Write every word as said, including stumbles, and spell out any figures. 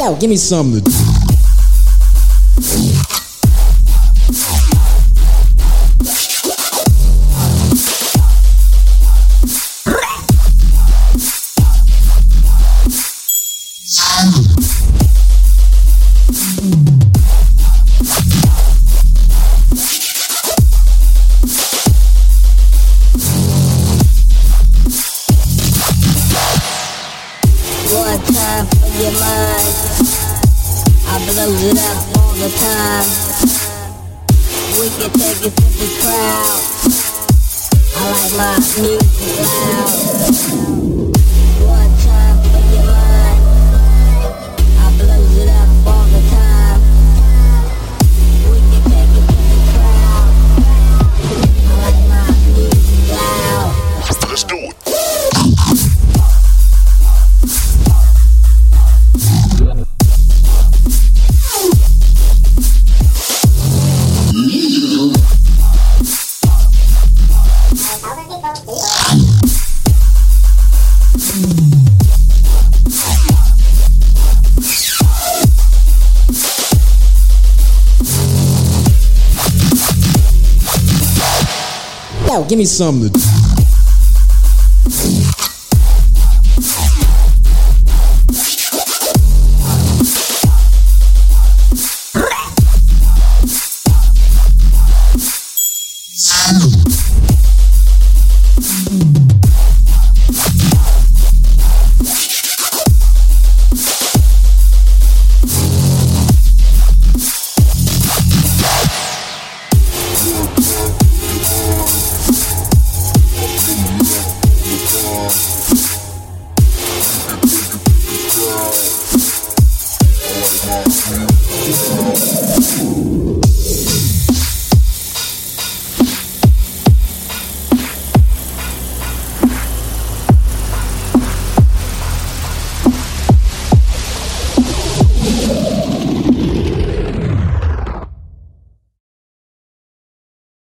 Yo, give me something to do. One time for your mind, I blows it up all the time. We can take it to the crowd. I like my music loud. One time for your mind, I blows it up all the time. We can take it to the crowd. I like my music loud. Let's do it. Yo, give me something to do. Let's do it.